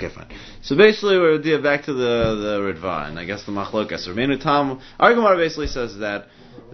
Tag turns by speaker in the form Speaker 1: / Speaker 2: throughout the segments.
Speaker 1: Okay, fine. So basically, we're back to the Ritva, and I guess the Machlokas. Rabbeinu Tam, our Gemara basically says that.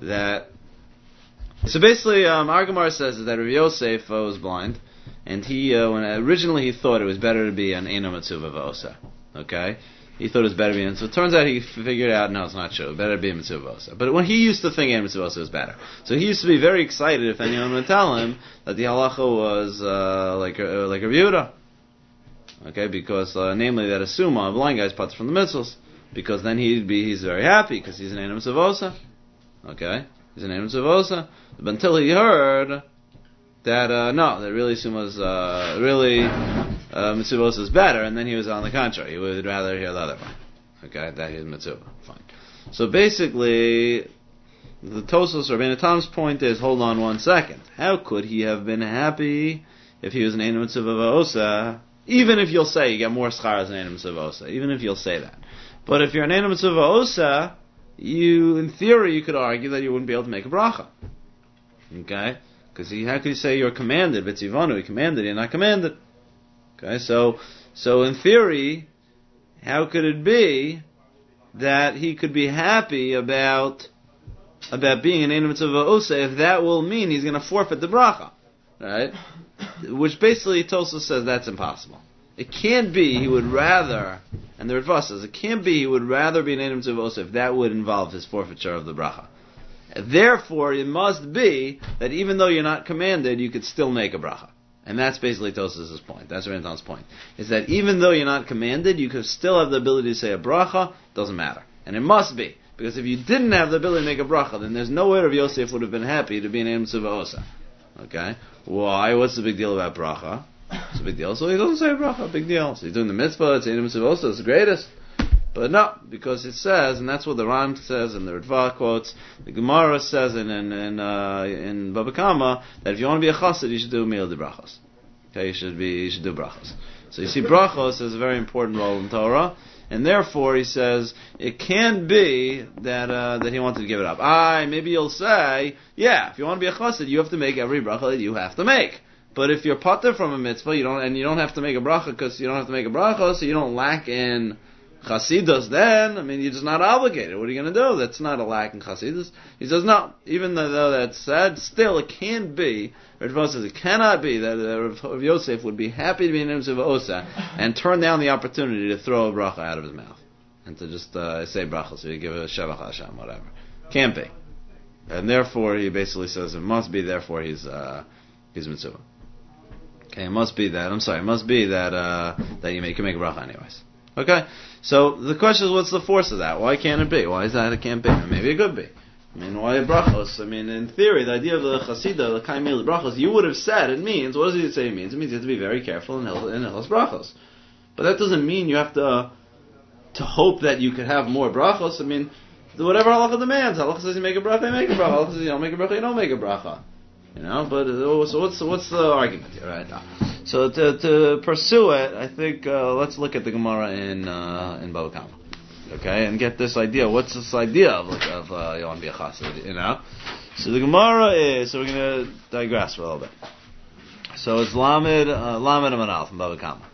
Speaker 1: So basically, our Gemara says that Rabbi Yosef was blind, and when originally he thought it was better to be an Eino Mitzuva V'osa. Okay? He thought it was better to be, and so it turns out he figured out, no, it's not true. Better to be a Mitzuva V'osa. But when he used to think Eino Mitzuva V'osa was better. So he used to be very excited if anyone would tell him that the halacha was like Rabbi Yehuda. Okay, because namely that a suma, a blind guy's potter from the mitzvahs, because then he's very happy because he's an Eino Mitzuva V'osa. Okay, he's an Eino Mitzuva V'osa. But until he heard that that really suma's Mitzuva V'osa is better, and then he was on the contrary. He would rather hear the other one. Okay, that is Mitzuva. Fine. So basically, the Tosfos Rabbeinu Tam's point is, hold on 1 second. How could he have been happy if he was an Eino Mitzuva V'osa? Even if you'll say you get more schar as an Eino Mitzuva V'osa, even if you'll say that. But if you're an Eino Mitzuva V'osa, in theory, you could argue that you wouldn't be able to make a bracha. Okay? Because how could you say you're commanded? B'tzivanu, you're commanded, you're not commanded. Okay? So in theory, how could it be that he could be happy about being an Eino Mitzuva V'osa if that will mean he's going to forfeit the bracha? Right? Which basically Tosfos says that's impossible. It can't be he would rather, and the Ritva says, it can't be he would rather be an Eino Mitzuva V'osa if that would involve his forfeiture of the bracha. Therefore, it must be that even though you're not commanded, you could still make a bracha. And that's basically Tosfos' point. That's Rentan's point. Is that even though you're not commanded, you could still have the ability to say a bracha, doesn't matter. And it must be. Because if you didn't have the ability to make a bracha, then there's no way Rav Yosef would have been happy to be an Eino Mitzuva V'osa. Okay? Why? What's the big deal about bracha? It's a big deal. So he doesn't say bracha, big deal. So he's doing the mitzvah, it's Eino Mitzuva V'osa, it's the greatest. But no, because it says, and that's what the Ran says, and the Ritva quotes, the Gemara says in Baba Kama, that if you want to be a chassid, you should do meal de brachos. Okay, you should do brachos. So you see, brachos has a very important role in Torah, and therefore he says it can't be that he wanted to give it up. Maybe you'll say, yeah, if you want to be a chassid, you have to make every bracha that you have to make. But if you're pater from a mitzvah, you don't have to make a bracha because you don't have to make a bracha, so you don't lack in Chasidus, then, you're just not obligated. What are you going to do? That's not a lack in Chasidus. He says, no, even though that's said, still it can't be, Ritva says it cannot be that Rav Yosef would be happy to be an Eino Mitzuva V'osa and turn down the opportunity to throw a bracha out of his mouth. And to just say bracha, so you give a Shevach Hashem, whatever. Can't be. And therefore, he basically says it must be, therefore he's Mitzuva. Okay, it must be that you can make a bracha anyways. Okay, so the question is, what's the force of that? Why can't it be? Why is that it can't be? Maybe it could be. Why brachos? In theory, the idea of the chasida, the kaimil brachos, you would have said it means. What does it say it means? It means you have to be very careful in hilchos brachos. But that doesn't mean you have to hope that you could have more brachos. Whatever halacha demands. Halacha says you make a bracha, you make a bracha. Halacha says you don't make a bracha, you don't make a bracha. But so what's the argument here, right? So to pursue it, I think let's look at the Gemara in Bava Kama, okay, and get this idea. What's this idea of you want to be a chassid? So the Gemara is. So we're going to digress for a little bit. So it's Lamed Amanal from Bava Kama.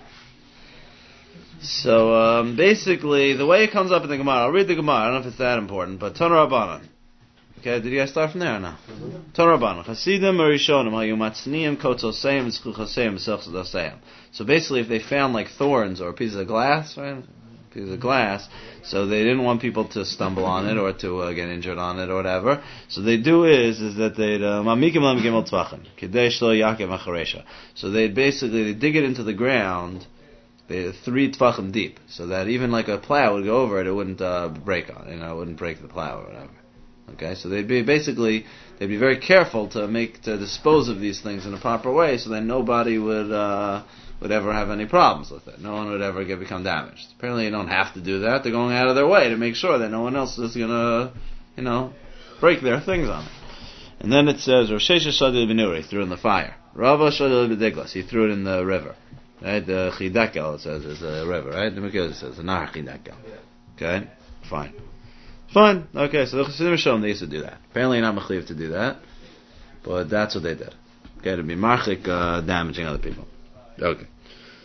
Speaker 1: So basically, the way it comes up in the Gemara, I'll read the Gemara. I don't know if it's that important, but Tana Rabbanan. Okay, did you guys start from there or no? Tana Rabbanan. Chasidim Arishonim Hayu Matzniim Kotzoseim Zchuchoseim Selchzoseim. So basically, if they found like thorns or pieces of glass, right? Pieces of glass, so they didn't want people to stumble on it or to get injured on it or whatever. So they do is that they'd Mamikim Lam Gimel Tvachim Kidei Shlo Yakev Acharesha. So they dig it into the ground. They're 3 tvachim deep, so that even like a plow would go over it, it wouldn't break on. It wouldn't break the plow or whatever. Okay, so they'd be very careful to dispose of these things in a proper way, so that nobody would ever have any problems with it. No one would ever become damaged. Apparently, you don't have to do that. They're going out of their way to make sure that no one else is gonna, break their things on it. And then it says, Rosh Shadil B'Nuri, threw it in the fire. Rava Shadil B'Diglas, he threw it in the river. Right, the Chidakel, it says, is a river, right? The Mikhail says, the Nahar Chidakel. Okay, fine. Okay, so the Chassidim Shalom, they used to do that. Apparently you're not mechuyev to do that, but that's what they did. Okay, to be marchik, damaging other people. Okay.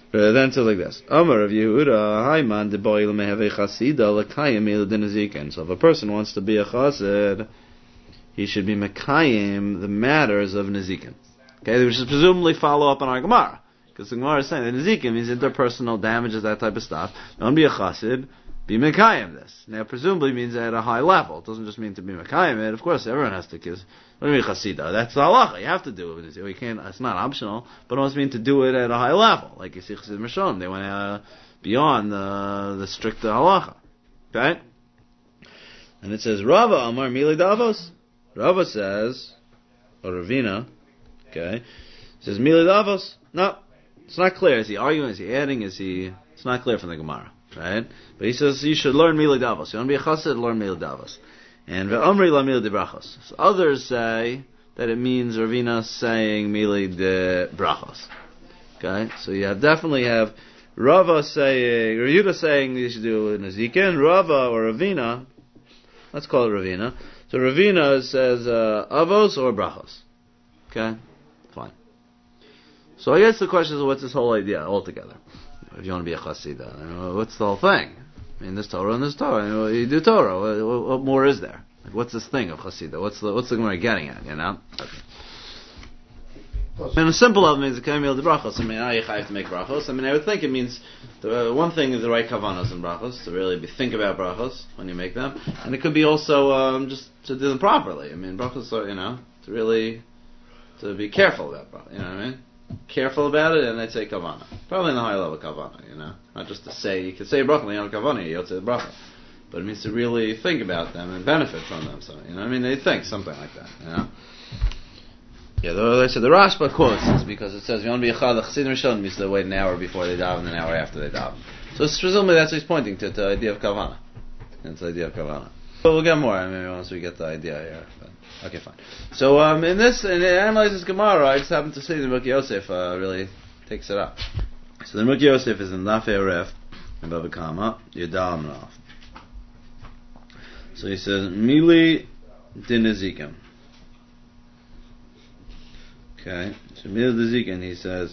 Speaker 1: Then to like this. Amar of Yehuda, Hayman de boil mehave chasida l'kayim iladin azikin. So if a person wants to be a chassid, he should be mekayim the matters of nezikin. Okay, which is presumably follow up on our Gemara. Because the Gemara is saying that nezikin means interpersonal damages, that type of stuff. Don't be a chassid, be mekayim this. Now presumably means at a high level. It doesn't just mean to be mekayim it. Of course, everyone has to kiss. What do you mean chasida? That's the halacha. You have to do it. You can't. It's not optional, but it must mean to do it at a high level. Like you see Chassid Mishon, they went beyond the strict halacha. Okay, and it says Rava Amar Mili Davos. Rava says, or Ravina, okay, says Mili Davos. No, it's not clear. Is he arguing? Is he adding? It's not clear from the Gemara, right? But he says you should learn Mili Davos. You want to be a chassid, learn Mili Davos. And ve'omri la mili de brachos. So others say that it means Ravina saying mili de brachos. Okay, so you definitely have Rava saying, or Yehuda saying you should do it in Ezekiel, Rava or Ravina. Let's call it Ravina. So Ravina says avos or brachos. Okay, fine. So I guess the question is, what's this whole idea altogether? If you want to be a chasida, what's the whole thing? I mean, this Torah and this Torah. You do Torah. What more is there? Like, what's this thing of Chasida? What's the Gemara getting at? You know. Okay. And a simple of it means the kamil de brachos. I mean, you have to make brachos. I mean, I would think it means one thing is the right kavanos in brachos, to really think about brachos when you make them, and it could be also just to do them properly. I mean, brachos are to be careful about brachos. You know what I mean? Careful about it, and I'd say kavana. Probably in the high level kavana, not just to say, you could say bracha, kavana, you say bracha. But it means to really think about them and benefit from them. So, they think something like that, Yeah, they said the Rashba quotes this because it says, you want to be a chad, the Chassidim Rishon means to wait an hour before they daven and an hour after they daven. So presumably that's what he's pointing to, the idea of kavana. It's the idea of kavana. But we'll get more, once we get the idea here. But, okay, fine. So, in analyzes Gemara, I just happen to see the Rukh Yosef really takes it up. So the Rukh Yosef is in Lafei Ref, in Bava Kama, Yudal Amrav. So he says, Mili din Ezekim. Okay, so Mili din Ezekim, he says,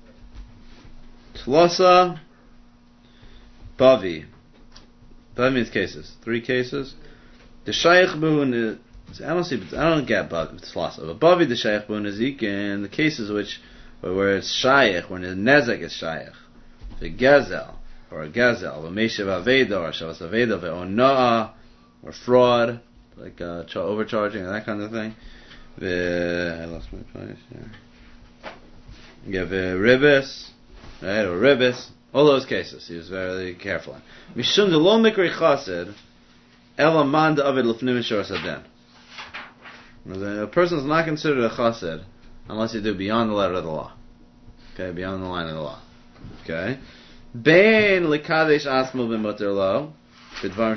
Speaker 1: Tlasa Bavi. Bavi means cases. 3 cases. The Shaykh Buhun, I don't get Tlasa, but Bavi the Shaykh Buhun Ezekim, the cases where it's Shaykh, when the Nezek is Shaykh. The Gezel, or a Gezel, the Meshav Aveda, or Shavas Aveda, Ve'ona'ah, or fraud, like overcharging, and that kind of thing. I lost my place here. You have ribis, right, or ribis. All those cases, he was very careful. Mishum de lo mikri chassid, ela man de avid lefnim mishor saden. A person is not considered a chassid unless you do beyond the letter of the law. Okay, beyond the line of the law. Okay. Bein likadesh asmu b'muter lo. Whether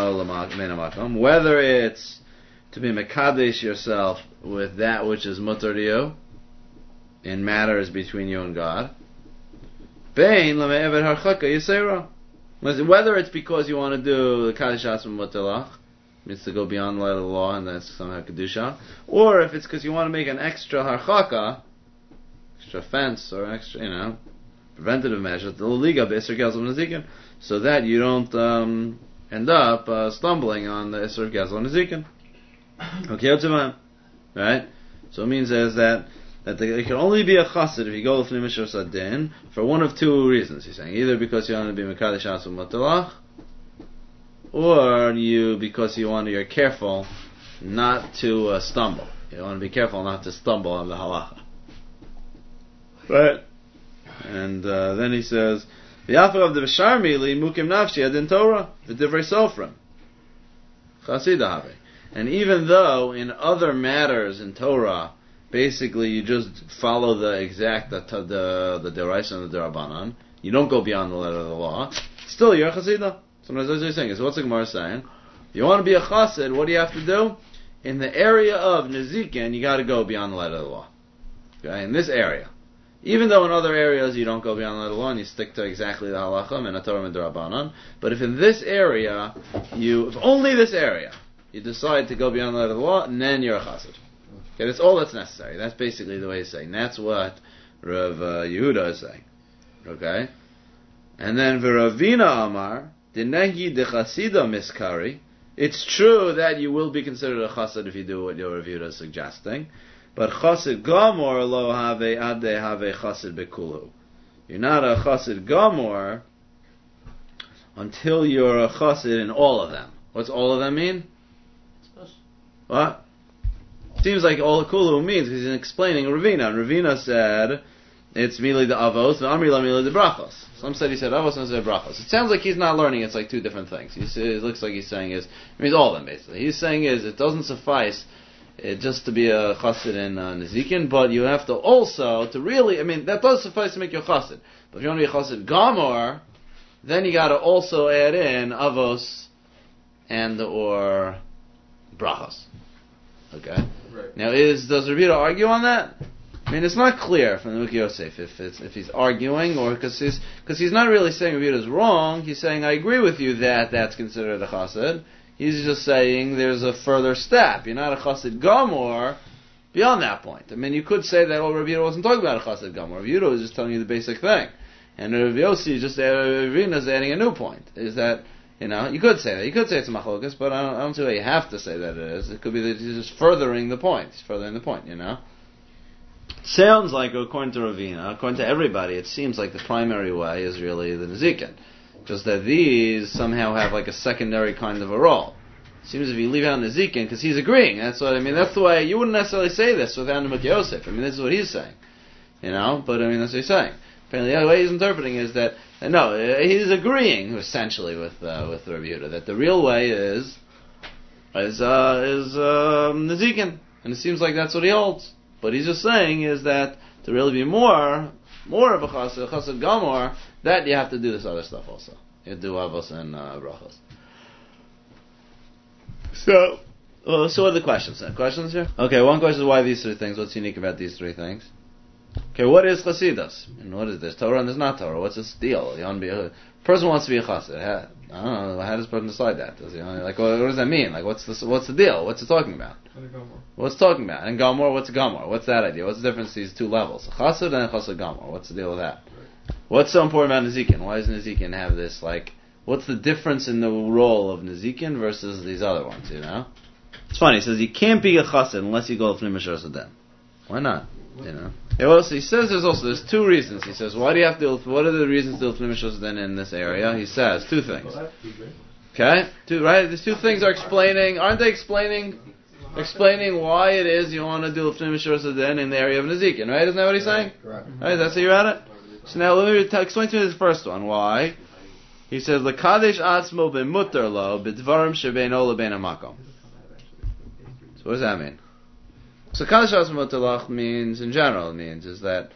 Speaker 1: it's to be mekadesh yourself with that which is mutar to you in matters between you and God, whether it's because you want to do the kadesh asma mutalach, means to go beyond the light of the law and that's somehow kedusha, or if it's because you want to make an extra harchaka, extra fence or extra preventative measure, the liga b'isur gezel nezikin, so that you don't end up stumbling on the Isser Gezel and Ezekiel. Okay, right? So it means that it can only be a chassid if you go l'fnei mishor sadin for one of 2 reasons. He's saying either because you want to be mekadesh asu matalach, or because you're careful not to stumble. You want to be careful not to stumble on the halacha. Right? And then he says, V'yafar of the V'sharmi li mukim nafshi adin Torah v'divrei sofrim chasida have. And even though in other matters in Torah, basically you just follow the exact the deraisa and the derabanan, you don't go beyond the letter of the law. Still, you're a chasida. Sometimes that's what he's saying. So what's the Gemara saying? If you want to be a chassid, what do you have to do? In the area of nezikin, you got to go beyond the letter of the law. Okay, in this area. Even though in other areas you don't go beyond the letter of the law and you stick to exactly the halacha and Torah and Derabanan, but if in this area, if only this area, you decide to go beyond the letter of the law, and then you're a chassid. Okay, that's all that's necessary. That's basically the way he's saying. That's what Rav Yehuda is saying. Okay? And then V'Ravina Amar, Dinegi de Chasida Miskari. It's true that you will be considered a chassid if you do what your Ravina is suggesting, but chassid gamor lo have ade have chassid bekulu. You're not a chassid gamor until you're a chassid in all of them. What's all of them mean? What? Seems like all kulu means because he's explaining Ravina. And Ravina said it's mili de avos and amrila mili de brachos. Some said he said avos, some said brachos. It sounds like he's not learning. It's like two different things. It looks like he's saying it means all of them basically. He's saying it doesn't suffice just to be a chassid in Nezikin, but you have to also to really. That does suffice to make you a chassid. But if you want to be a chassid gamor, then you got to also add in avos and or brachos. Okay. Right. Now, does Ravina argue on that? It's not clear from the Mukhi Yosef if he's arguing or because he's not really saying Ravina is wrong. He's saying I agree with you that that's considered a chassid. He's just saying there's a further step. You're not a chassid gamor beyond that point. You could say that Ravina wasn't talking about a chassid gamor. Ravina was just telling you the basic thing, and Rav Yossi just Ravina is adding a new point. Is that you could say that. You could say it's a machlokas, but I don't see why you have to say that it is. It could be that he's just furthering the point. He's furthering the point, Sounds like, according to Ravina, according to everybody, it seems like the primary way is really the Nezikin. Just that these somehow have like a secondary kind of a role. It seems if you leave out Nezikin, because he's agreeing. That's what that's the way, you wouldn't necessarily say this without Mukhi Yosef. This is what he's saying. But that's what he's saying. Apparently, the way he's interpreting is that he's agreeing essentially with Rabbi Yehuda that the real way is Nezikin, and it seems like that's what he holds. But he's just saying is that to really be more of a chassid gamor, that you have to do this other stuff also. You have to do avos and brachos. So what are the questions then? Questions here? Okay, one question is why these three things? What's unique about these three things? Okay, what is chasidus? What is this? Torah and there's not Torah. What's this deal? A person wants to be a chassid. I don't know. How does a person decide that? Does he what does that mean? What's the deal? What's it talking about? What's it talking about? And gamor, what's gamor? What's that idea? What's the difference these two levels? A chassid and a chassid gamor. What's the deal with that? What's so important about Nezikin? Why does Nezikin have this, what's the difference in the role of Nezikin versus these other ones, It's funny, he says you can't be a chassid unless you go to Fnei Mishras Adem. Why not? He says there's two reasons. He says, why do you have to, what are the reasons to Fnei Mishras Adem in this area? He says two things. Okay? These two things aren't they explaining why it is you want to do Fnei Mishras Adem in the area of Nezikin, right? Isn't that what he's saying? Correct. Right, that's how you're at it? So now let me explain to me this first one. Why? He says, L'kadesh atzmo b'mutar lo b'dvarim shebeino lebein hamakom. So what does that mean? So Kadosh Atzmo Mutar means, in general, means that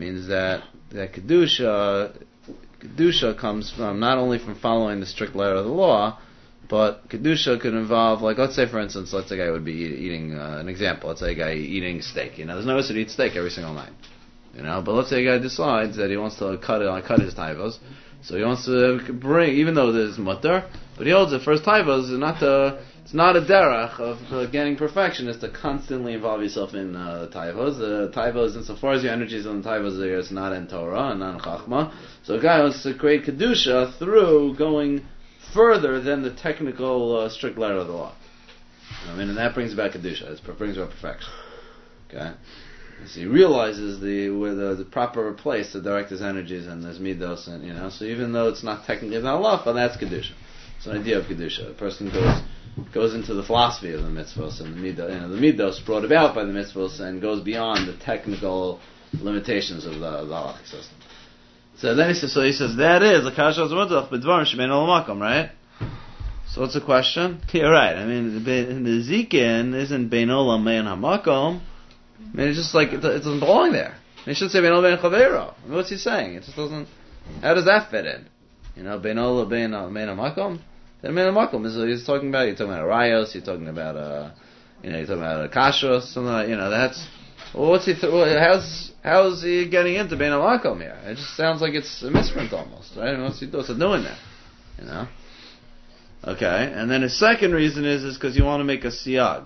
Speaker 1: Kedusha comes from, not only from following the strict letter of the law, but Kedusha could involve, let's say for instance, let's say a guy would be eating, an example, let's say a guy eating steak, there's no reason to eat steak every single night, but let's say a guy decides that he wants to cut his taivos, so he wants to bring, even though there's mutter, but he holds the first taivos it's not a derech of getting perfection. It's to constantly involve yourself in taivos. The taivos, insofar as your energy is on the taivos, it's not in Torah and not in Chachma. So a guy wants to create kedusha through going further than the technical strict letter of the law. And that brings about kedusha. It brings about perfection. Okay. So he realizes where the proper place to direct his energies and his midos, and So even though it's not technically it's not Allah, but that's kedusha. It's an idea of kedusha. A person goes into the philosophy of the mitzvahs and the midos brought about by the mitzvahs and goes beyond the technical limitations of the halachic system. So then he says that is the kasha zmutach b'dvarim shebeino l'makom, right? So what's the question? Yeah, right. The zikin isn't beino l'mein hamakom. It's just it doesn't belong there. It should say beino l'mein chavero. What's he saying? It just doesn't. How does that fit in? Beino l'mein hamakom. Then Meina Makom is he's talking about. You're talking about a rayos. You're talking about you're talking about a kashrus. Something like that's. Well, what's he? How's he getting into Meina Makom here? It just sounds like it's a misprint almost, right? What's he doing there? Okay, and then his second reason is because you want to make a siyag.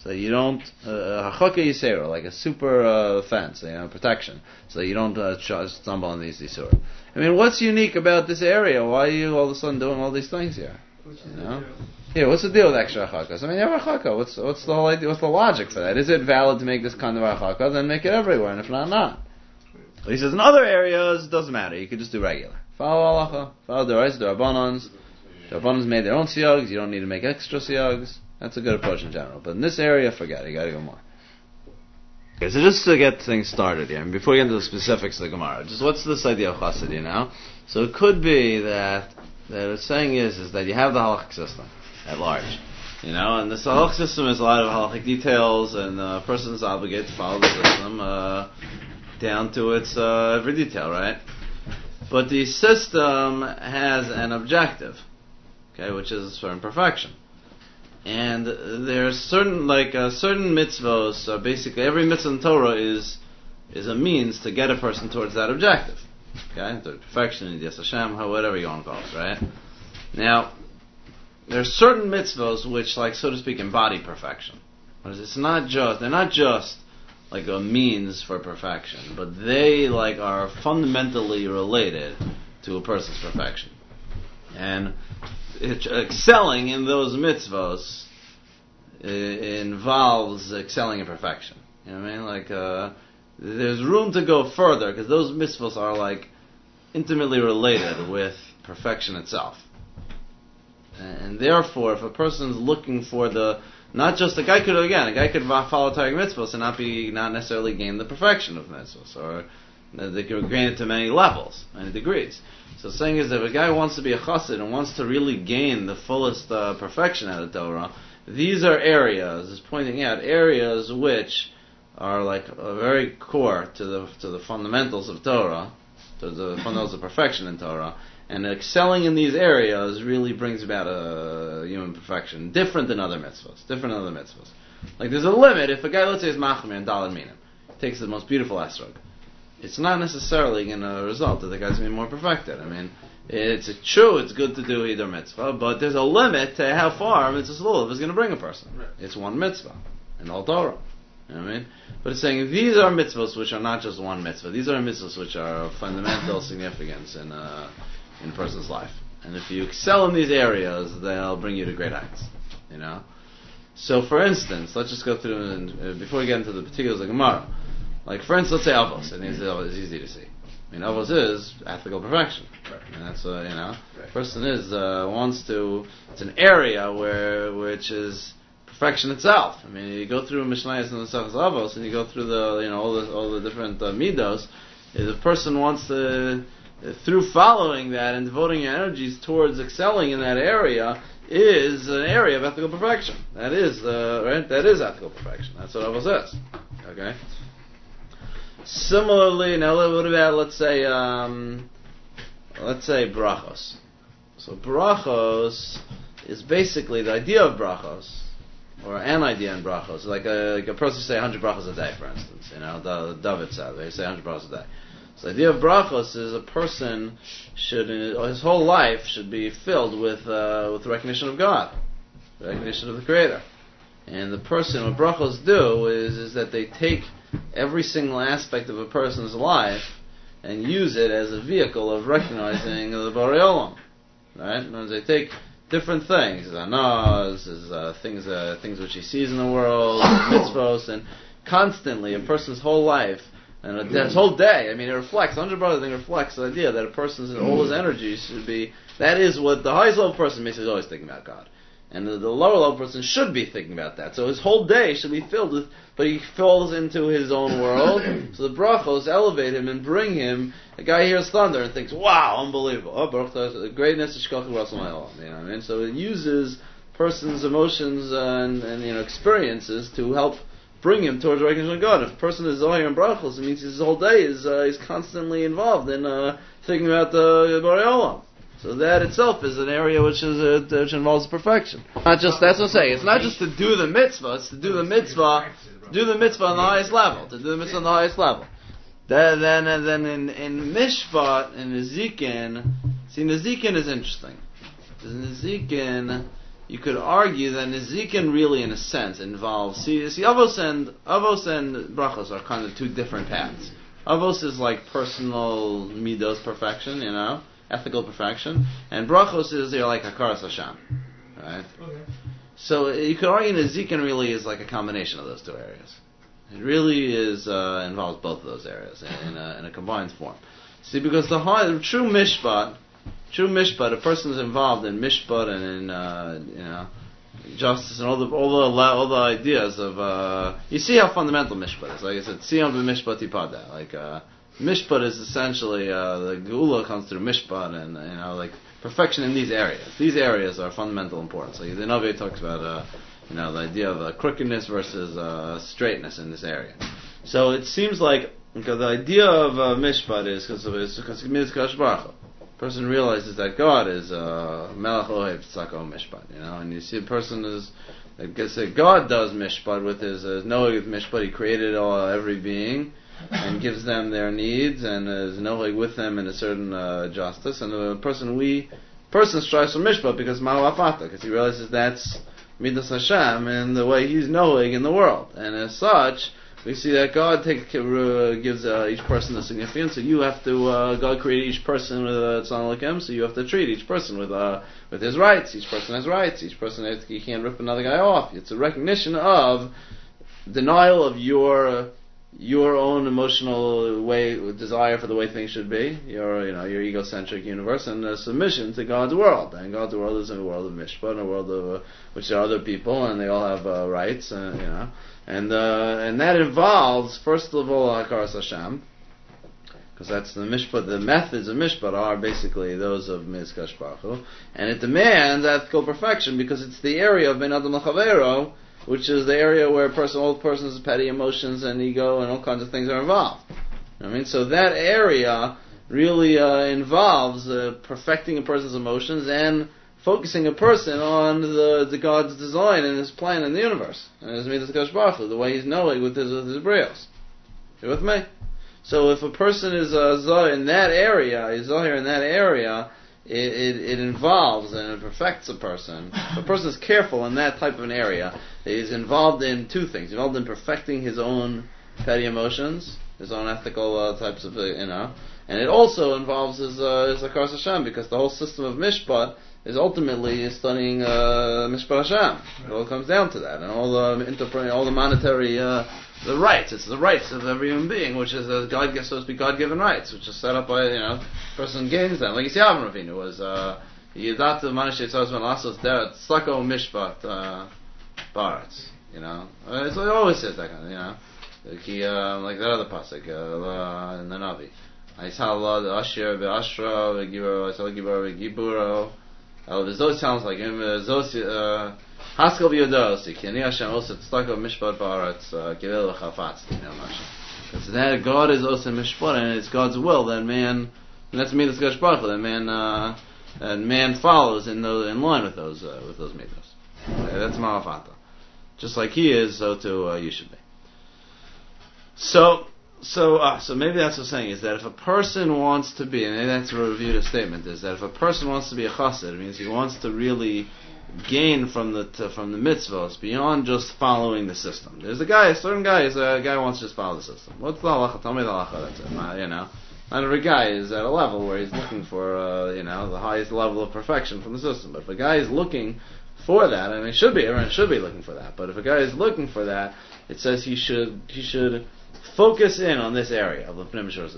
Speaker 1: So you don't hachaka yisera, like a super fence, protection, so you don't stumble on these isur. I mean, what's unique about this area? Why are you all of a sudden doing all these things here? Yeah, what's the deal with extra hachakas? I mean, you have a hachaka. What's the whole idea? What's the logic for that? Is it valid to make this kind of hachaka? Then make it everywhere, and if not, not. But he says in other areas it doesn't matter. You could just do regular. Follow halacha, follow the rights, the rabbanans. The rabbanans made their own siyags. You don't need to make extra siyags. That's a good approach in general. But in this area, forget it. You got to go more. Okay, so just to get things started here, and before we get into the specifics of the Gemara, just what's this idea of chassid, So it could be that it's saying is that you have the halachic system at large, and this halachic system is a lot of halachic details, and the person is obligated to follow the system down to its every detail, right? But the system has an objective, okay, which is certain perfection. And there's certain mitzvos. Basically, every mitzvah in Torah is a means to get a person towards that objective. Okay, to perfection, Yidiyas Hashem, whatever you want to call it, right? Now, there's certain mitzvos which, so to speak, embody perfection. They're not just like a means for perfection, but they are fundamentally related to a person's perfection. And excelling in those mitzvos involves excelling in perfection. You know what I mean? There's room to go further because those mitzvos are intimately related with perfection itself. And therefore, if a person's looking for not just a guy could follow Torah mitzvos and not necessarily gain the perfection of mitzvos, or they could gain it to many levels, many degrees. So the saying is that if a guy wants to be a chassid and wants to really gain the fullest perfection out of Torah, these are areas, is pointing out areas which are very core to the fundamentals of Torah, to the fundamentals of perfection in Torah, and excelling in these areas really brings about a human perfection, different than other mitzvahs. There's a limit. If a guy, let's say, is machmir and daled minim, takes the most beautiful esrog, it's not necessarily going to result that the guy's going to be more perfected. I mean, it's true, it's good to do either mitzvah, but there's a limit to how far mitzvah lulav is going to bring a person. It's one mitzvah in all Torah. You know what I mean? But it's saying these are mitzvahs which are not just one mitzvah. These are mitzvahs which are of fundamental significance in a person's life. And if you excel in these areas, they'll bring you to great heights. So, for instance, let's just go through, before we get into the particulars of Gemara. For instance, let's say avos, and it's easy to see. I mean, avos is ethical perfection. Right. And that's, person wants to, it's an area which is perfection itself. I mean, you go through Mishnayos and the Sefas Avos, and you go through all the different midos. The person wants to, through following that and devoting your energies towards excelling in that area, is an area of ethical perfection. That is That is ethical perfection. That's what Avos is. Okay. Similarly, now what about let's say brachos. So brachos is basically the idea of brachos, or an idea in brachos. Like a person say 100 brachos a day, for instance. David said they say 100 brachos a day. So the idea of brachos is a person his whole life should be filled with recognition of God, recognition of the Creator. And the person, what brachos do is that they take every single aspect of a person's life and use it as a vehicle of recognizing the Borei Olam. Right? In other words, they take different things, things which he sees in the world, mitzvos, and constantly a person's whole life and his whole day. I mean, it reflects. 100 brothers thing reflects the idea that a person's all his energy should be. That is what the highest level person makes. Is always thinking about God. And the lower level person should be thinking about that. So his whole day should be filled with, but he falls into his own world. So the brachos elevate him and bring him. A guy hears thunder and thinks, "Wow, unbelievable! Oh, the greatness of Shkoch Ras L'Mayol." You know what I mean? So it uses person's emotions and experiences to help bring him towards recognition of God. If a person is Zohar and brachos, it means his whole day is constantly involved in thinking about the Borei Olam. So that itself is an area which involves perfection. Not just, that's what I'm saying. It's not just to do the mitzvah. It's to do the mitzvah on the highest level. To do the mitzvah on the highest level. Then in Mishpat, in Nezikin, see, Nezikin is interesting. In Nezikin, you could argue that Nezikin really, in a sense, involves... See, Avos and Brachos are kind of two different paths. Avos is like personal midos perfection, ethical perfection, and Brachos is like Hakaras Hashem, right? Okay. So you could argue Nezikin really is like a combination of those two areas. It really is involves both of those areas in a combined form. See, because the true mishpat, a person is involved in mishpat and in justice and all the ideas of you see how fundamental mishpat is. Like I said, siyam b'mishpat yipada. Like mishpat is essentially the geula comes through mishpat, and like perfection in these areas. These areas are fundamental importance. Like the Navi talks about the idea of crookedness versus straightness in this area. So it seems like the idea of mishpat is because of Kadosh Baruch Hu. Person realizes that God is Melech Ohev Tzako Mishpat, and you see a person is, I guess God does Mishpat with his Noeg Mishpat. He created every being and gives them their needs and is Noeg with them in a certain justice. And the person strives for Mishpat because Ma'u Afata, because he realizes that's Midas Hashem and the way he's Noeg in the world, and as such, we see that God gives each person a significance. So you have to God created each person with a tzon lakem. So you have to treat each person with his rights. Each person has rights. Each person he can't rip another guy off. It's a recognition of denial of your own emotional desire for the way things should be. Your egocentric universe, and submission to God's world. And God's world is a world of mishpat, a world of which there are other people, and they all have rights. And that involves, first of all, Hakaras Hashem, because that's the mishpat. The methods of mishpat are basically those of Mizkash Baruch Hu, and it demands ethical perfection because it's the area of Ben Adam L'Chavero, which is the area where all person's petty emotions and ego and all kinds of things are involved. So that area really involves perfecting a person's emotions and focusing a person on the God's design and His plan in the universe, and His Midas Kadosh Baruch Hu, the way He's knowing with his brios. You with me? So if a person is Zohar in that area, it involves and it perfects a person. If a person is careful in that type of an area, he's involved in two things. He's involved in perfecting his own petty emotions, his own ethical types of, and it also involves his Hakaras Hashem, because the whole system of Mishpat is ultimately studying Mishpat Hashem. It all comes down to that, and all the monetary the rights. It's the rights of every human being, which is supposed to be God-given rights, which is set up by person gains them. Like you see, Avram Avinu was Yidatu Manashe Tzazman Lasos Deret Tzako Mishpat Baretz. So it always says that kind of like that other pasuk in the Navi. Aishallah the Asher be'Ashra ve'Giburo Aishallah Giburo ve'Giburo. Those sounds like him. Haskell v'yodos, ki ani Hashem oseh tzedakah mishpat ba'aretz kivil v'chafatzti. Because that God is oseh mishpat, and it's God's will that man, and that's Midas Kadosh Baruch Hu, that man follows in line with those midos. That's ma'afata. Just like he is, so too you should be. So maybe that's what I'm saying, is that if a person wants to be, and maybe that's a reviewed statement, is that if a person wants to be a chassid, it means he wants to really gain from the mitzvahs beyond just following the system. There's a certain guy who wants to just follow the system. What's the halacha? Tell me the halacha. That's it. Not every guy is at a level where he's looking for the highest level of perfection from the system. But if a guy is looking for that, and everyone should be looking for that. But if a guy is looking for that, it says he should focus in on this area of the Pnei Mishras,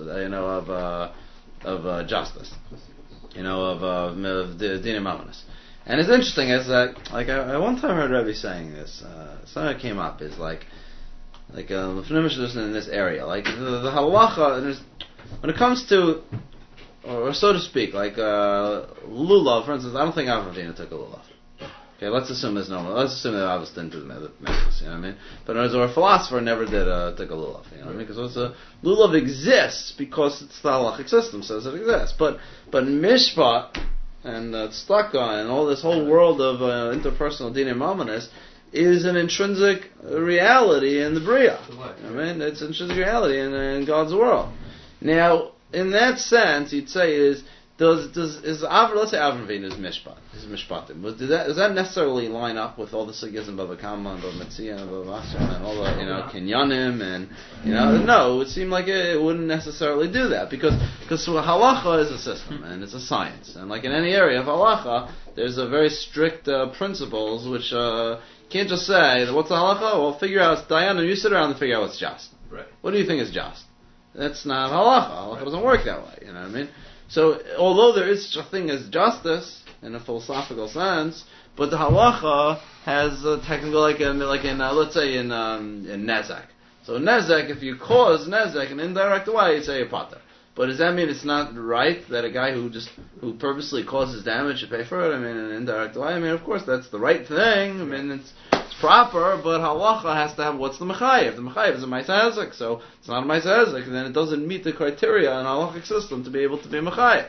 Speaker 1: of justice, of Dinei Mamonos. And it's interesting, is that I one time heard Rebbe saying this. Something that came up is like Pnei Mishras in this area, like the halacha. When it comes to, or so to speak, like lulav, for instance, I don't think Avram Avinu took a lulav. Okay, let's assume there's no. Let's assume that Avos didn't do the mitzvahs. You know what I mean? But a philosopher never did took a lulav. You know what I mean? Because lulav exists because it's the halachic system says it exists. But mishpat and tzedakah and all this whole world of interpersonal dinei mamonos is an intrinsic reality in the bria. You know what I mean? It's an intrinsic reality in God's world. Now, in that sense, you'd say is let's say Avram Avinu is mishpatim. Does that necessarily line up with all the sugyas in Bava Kama and Bava Metzia and Bava Basra and all the kinyanim and no, it would seem like it wouldn't necessarily do that because halacha is a system and it's a science, and like in any area of halacha, there's a very strict principles which you can't just say what's the halacha. Well, figure out Diana. You sit around and figure out what's just.
Speaker 2: Right.
Speaker 1: What do you think is just? That's not halacha. Halacha doesn't work that way. You know what I mean? So, although there is such a thing as justice in a philosophical sense, but the halacha has a technical, like in let's say in nezek. So nezek, if you cause nezek in an indirect way, you say a pater. But does that mean it's not right that a guy who purposely causes damage should pay for it? I mean, in an indirect way. I mean, of course, that's the right thing. I mean, it's proper, but halacha has to have what's the mechayev. The mechayev is a ma'aseh hezek, so it's not a ma'aseh hezek, then it doesn't meet the criteria in a halachic system to be able to be mechayev.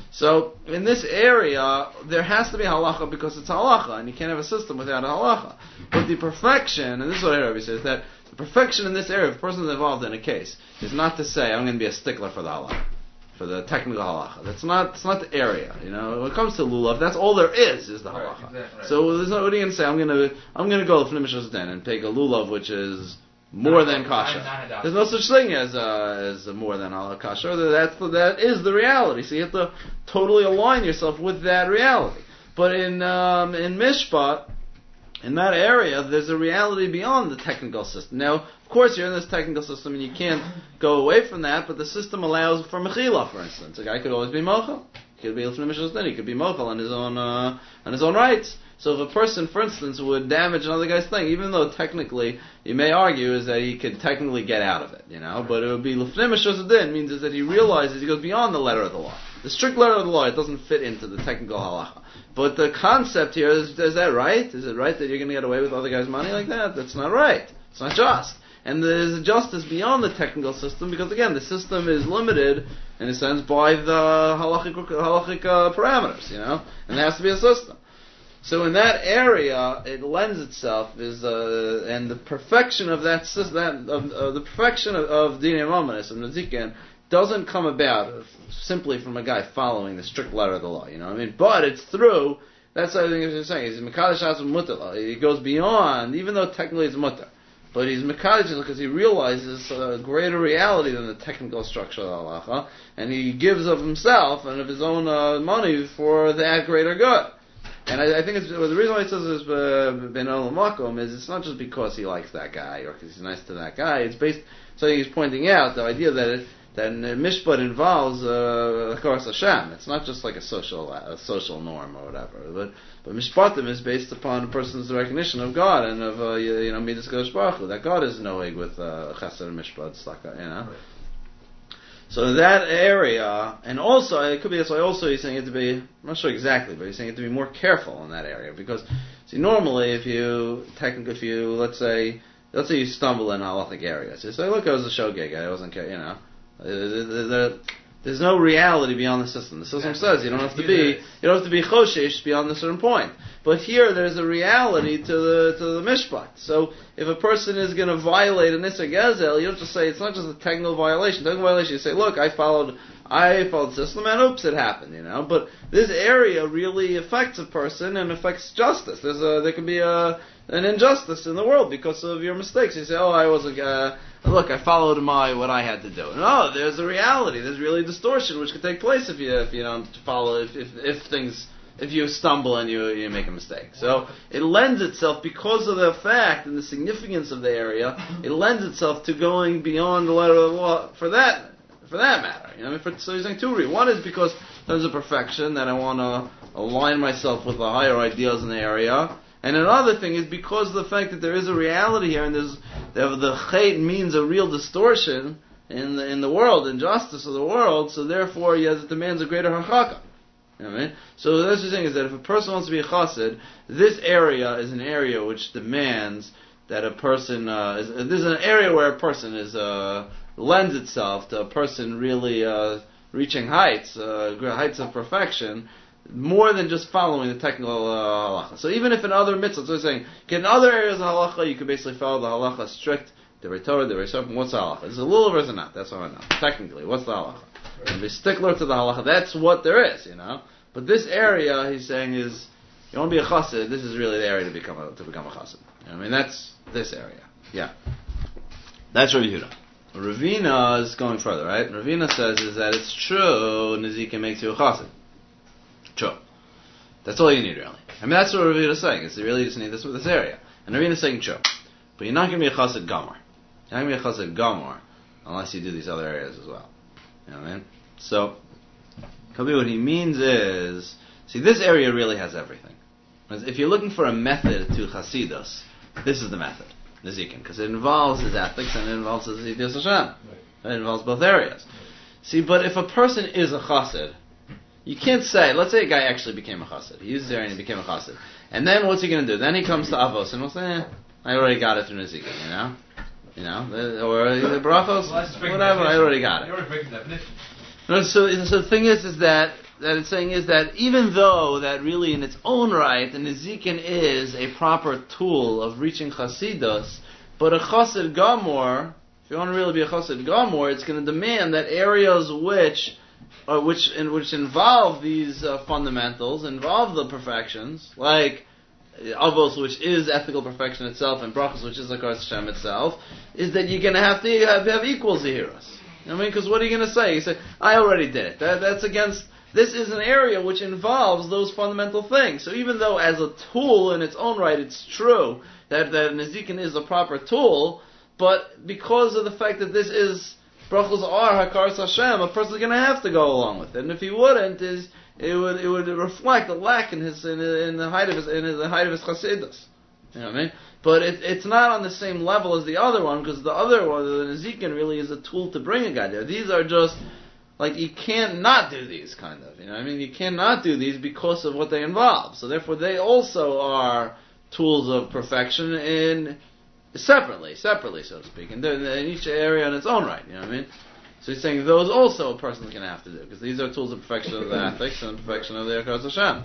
Speaker 1: So in this area, there has to be halacha because it's halacha, and you can't have a system without a halacha. But the perfection, and this is what Rabbi says, that the perfection in this area, if a person is involved in a case, is not to say, I'm going to be a stickler for the halacha, for the technical halacha. It's not the area. When it comes to lulav, that's all there is the halacha. Right, exactly. So there's no, what are you going to say? I'm going to go to Fnimishos Den and take a lulav which is more than kosher. There's no such thing as more than kosher. That is the reality. So you have to totally align yourself with that reality. But in mishpat, in that area, there's a reality beyond the technical system. Now, of course, you're in this technical system and you can't go away from that, but the system allows for mechila, for instance. A guy could always be mochel. He could be he could be mochel on his own rights. So if a person, for instance, would damage another guy's thing, even though technically, you may argue is that he could technically get out of it, but it would be l'fnei meshus din, means is that he realizes he goes beyond the letter of the law. The strict letter of the law, it doesn't fit into the technical halacha. But the concept here is that right? Is it right that you're going to get away with other guys' money like that? That's not right. It's not just. And there's a justice beyond the technical system because, again, the system is limited, in a sense, by the halachic parameters, and there has to be a system. So in that area, it lends itself and the perfection of that system, the perfection of Dinei Mamonos, of Nezikin, doesn't come about simply from a guy following the strict letter of the law, But it's through, that's the other thing you're saying, he's Mekadosh Asur Mutar. He goes beyond, even though technically it's Mutar. But he's Mekadosh because he realizes a greater reality than the technical structure of the halacha, and he gives of himself and of his own money for that greater good. And I think the reason why it says it's Ben Olam Makom is it's not just because he likes that guy or because he's nice to that guy. It's based something he's pointing out, the idea that mishpat involves of course Hashem. It's not just like a social norm or whatever. But mishpatim is based upon a person's recognition of God and of Midas Kodesh Baruch Hu. That God is knowing with Chesed and Mishpat, Right. So that area, and also, it could be that's why also he's saying it to be, I'm not sure exactly, but he's saying it to be more careful in that area, because, see, normally if you, let's say you stumble in halachic areas, you say, look, I was a shogeg, I wasn't, there's no reality beyond the system. The system says you don't have to be choshesh beyond a certain point. But here there's a reality to the mishpat. So if a person is going to violate an Isser Gezel, you don't just say it's not just a technical violation. Technical violation, you say, look, I followed the system and oops, it happened, But this area really affects a person and affects justice. There can be an injustice in the world because of your mistakes. You say, I wasn't. Look, I followed what I had to do. No, there's a reality. There's really distortion which could take place if you don't follow. If you stumble and you make a mistake. So it lends itself, because of the fact and the significance of the area, it lends itself to going beyond the letter of the law for that matter. So he's saying two reasons. One is because there's a perfection that I want to align myself with the higher ideals in the area. And another thing is because of the fact that there is a reality here, and the chait means a real distortion in the world, injustice of the world, so therefore it demands a greater harchaka. So that's what he's saying is that if a person wants to be a chassid, this area is an area which demands that a person this is an area where a person lends itself to a person really reaching heights of perfection, more than just following the technical halacha. So even if in other mitzvahs, so he's saying, in other areas of halacha, you can basically follow the halacha strict, the Torah, the Torah, what's the halacha? Is it a lulav or is it not? That's what I know. Technically, what's the halacha? And be stickler to the halacha. That's what there is, But this area, he's saying, is you want to be a chassid. This is really the area to become a chassid. That's this area. Yeah, that's Rav Yehuda. Ravina is going further, right? Ravina says is that it's true Nezikin makes you a chassid. True. That's all you need, really. That's what Ravina is saying. Is you really just need this with this area. And Ravina is saying true. But you're not going to be a chassid gamor. You're not going to be a chassid gamor unless you do these other areas as well. So, what he means is, see, this area really has everything. If you're looking for a method to chasidus, this is the method. Nezikin, because it involves his ethics and it involves his Yiddish Hashem. It involves both areas. See, but if a person is a chassid, you can't say, let's say a guy actually became a chassid. He used the area and he became a chassid. And then what's he going to do? Then he comes to Avos and will say, I already got it through Nezikin, or the brachos, whatever, I already got it.
Speaker 2: You already break the definition.
Speaker 1: So the thing is that it's saying is that even though that really in its own right, the Nezikin is a proper tool of reaching Chasidus, but a Chasid Gamor, if you want to really be a Chasid Gamor, it's going to demand that areas which involve these fundamentals, involve the perfections, like Avos, which is ethical perfection itself, and Brachos, which is Zakar Hashem itself, is that you're going to have equal Zehiras. Because what are you going to say? You say, I already did it. That's against... This is an area which involves those fundamental things. So even though as a tool in its own right, it's true that Nezikin is a proper tool, but because of the fact that this is Brachos are Hakaras Hashem, a person is going to have to go along with it. And if he wouldn't, it would reflect a lack in the height of his Chasidus. You know what I mean? But it's not on the same level as the other one, because the other one, the Nezikin, really is a tool to bring a guy there. These are just, you can't not do these, kind of. You cannot do these because of what they involve. So therefore they also are tools of perfection separately, so to speak. And in each area in its own right, So he's saying those also a person is going to have to do, because these are tools of perfection of the ethics and perfection of the Hakaras Hashem.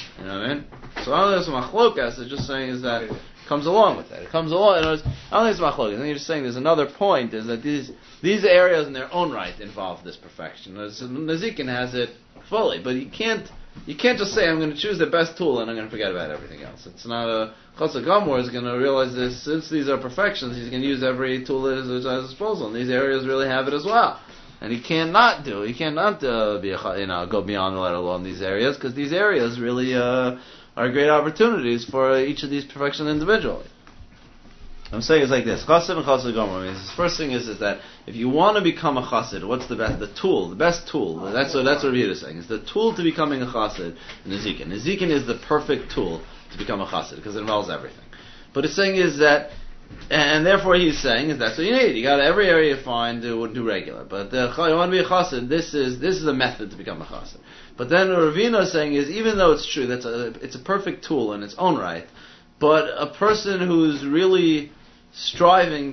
Speaker 1: So all this machlokas is just saying is that it comes along with that. It comes along. I don't think it's machlokas. I think you're just saying there's another point is that these areas in their own right involve this perfection. Nezikin has it fully, but you can't just say I'm going to choose the best tool and I'm going to forget about everything else. It's not a Chassid Gamor is going to realize this since these are perfections. He's going to use every tool that is at his disposal, and these areas really have it as well. And he cannot go beyond the letter law in these areas, because these areas really are great opportunities for each of these perfections individually. I'm saying it's like this: Chassid and Chassid Gamor. The first thing is that if you want to become a Chassid, what's the best tool? That's what Rav Yehuda is saying. It's the tool to becoming a Chassid. Nezikin. Nezikin is the perfect tool to become a Chassid because it involves everything. But it's saying is that. And therefore he's saying is that's what you need. You got every area you find to do regular. But you want to be a chassid, this is a method to become a chassid. But then what Ravina is saying is, even though it's true, it's a perfect tool in its own right, but a person who's really striving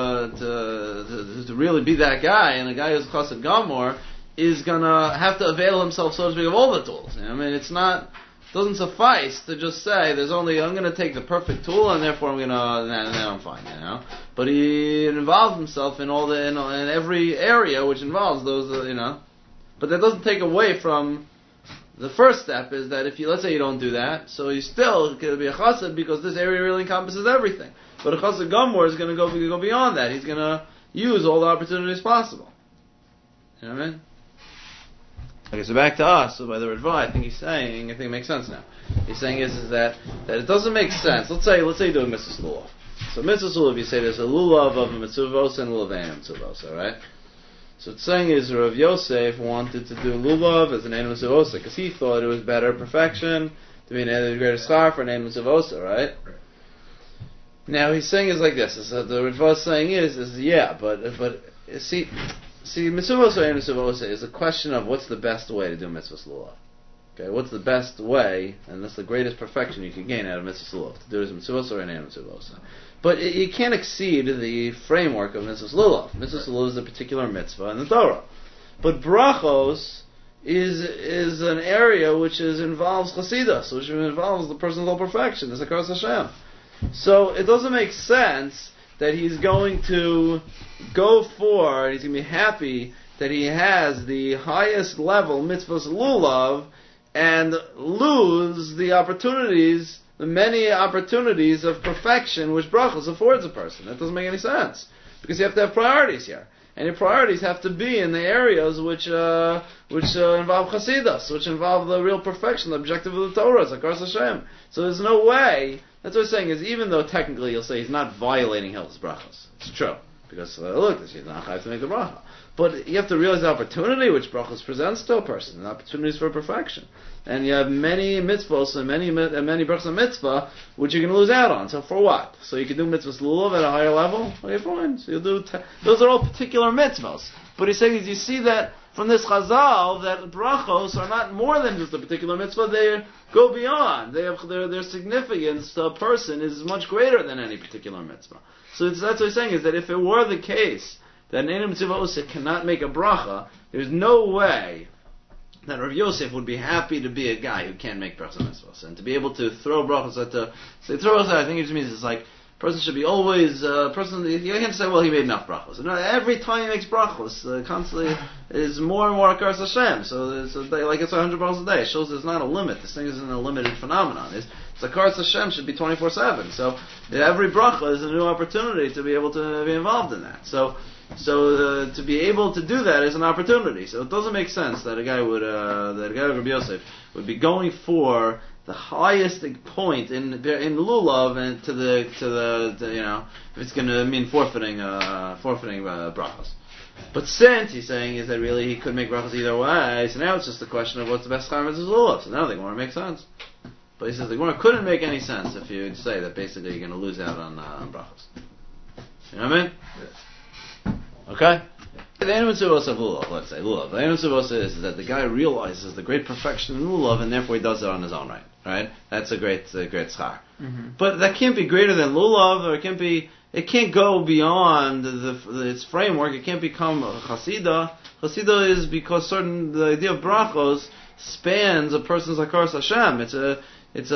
Speaker 1: to really be that guy, and a guy who's chassid gamor, is gonna have to avail himself, so to speak, of all the tools. It doesn't suffice to just say I'm going to take the perfect tool and therefore I'm fine, But he involved himself in in every area which involves those, But that doesn't take away from the first step is that let's say you don't do that, so you still could be a chassid because this area really encompasses everything. But a chassid gamor is going to go beyond that. He's going to use all the opportunities possible. You know what I mean? Okay, so back to us. So by the Ritva, I think it makes sense now. He's saying is that it doesn't make sense. Let's say you're doing mitzvah lulav. So mitzvah lulav, you say there's a lulav of a mitzvah and lulav and mitzvah, right? So it's saying is Rav Yosef wanted to do lulav as an animal mitzvah because he thought it was better perfection to be an greater schar for an animal mitzvah, right? Now he's saying is like this. So the Ritva is saying is but see, mitzvah and mitzvah is a question of what's the best way to do mitzvah lulav. Okay, what's the best way, and that's the greatest perfection you can gain out of mitzvah lulav, to do it as mitzvah and mitzvah. But you can't exceed the framework of mitzvah lulav. Mitzvah lulav is a particular mitzvah in the Torah. But brachos is an area which involves chasidus, which involves the person's whole perfection. It's Hakaras Hashem. So it doesn't make sense that he's going to he's going to be happy that he has the highest level mitzvahs lulav and lose the opportunities, the many opportunities of perfection which brachos affords a person. That doesn't make any sense. Because you have to have priorities here. And your priorities have to be in the areas which involve chasidus, which involve the real perfection, the objective of the Torah, Zakar Hashem. So there's no way, that's what I'm saying, is even though technically you'll say he's not violating Hilchos brachos. It's true. Because, look, he's not chayav to make the bracha. But you have to realize the opportunity which brachos presents to a person, and opportunities for perfection. And you have many mitzvahs and many brachos of mitzvah which you can lose out on. So for what? So you can do mitzvahs lulav at a higher level? Okay, fine. So you'll do those are all particular mitzvahs. But he's saying, you see that from this chazal that brachos are not more than just a particular mitzvah; they go beyond. They have their significance to a person is much greater than any particular mitzvah. So that's what he's saying, is that if it were the case that an Eina Mitzvah Oseh cannot make a bracha, there's no way that Rav Yosef would be happy to be a guy who can't make brachas mitzvahs, and to be able to throw brachas at the... So throw us, I think it just means it's like, person should be always, you can't say, well, he made enough brachos. No, every time he makes brachos, constantly is more and more Akaras Hashem. So it's like it's 100 brachos a day. It shows there's not a limit. This thing isn't a limited phenomenon. It's Akaras Hashem should be 24/7. So every bracha is a new opportunity to be able to be involved in that. So to be able to do that is an opportunity. So it doesn't make sense that a guy would, Rabbi Yosef would be going for the highest point in lulav and to the if it's going to mean forfeiting brachos. But since he's saying is that really he could make brachos either way, so now it's just a question of what's the best time is lulav. So now the Gemara makes sense. But he says the Gemara couldn't make any sense if you say that basically you're going to lose out on brachos. You know what I mean?
Speaker 2: Yes.
Speaker 1: Okay? The Eina Mitzvah of lulav, let's say lulav. The Eina Mitzvah is that the guy realizes the great perfection in lulav, and therefore he does it on his own right. Right? That's a great schar.
Speaker 2: Mm-hmm.
Speaker 1: But that can't be greater than lulav, or it can't go beyond its framework. It can't become a chasida. Chasida is because the idea of brachos spans a person's Akaras Hashem. It's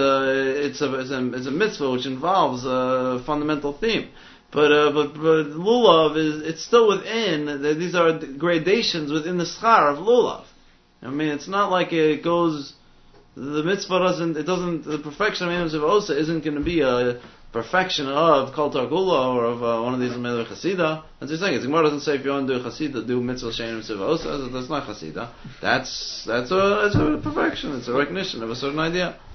Speaker 1: a mitzvah which involves a fundamental theme. But lulav it's still within. These are gradations within the schar of lulav. I mean, it's not like it goes. The mitzvah the perfection of Eina Mitzvah Oseh isn't going to be a perfection of Kol Targula or of one of these Melech Chasida. As you're saying, the Gemara doesn't say if you want to do Chasida, do mitzvah Eina Mitzvah Oseh. That's not Chasida. That's a perfection. It's a recognition of a certain idea.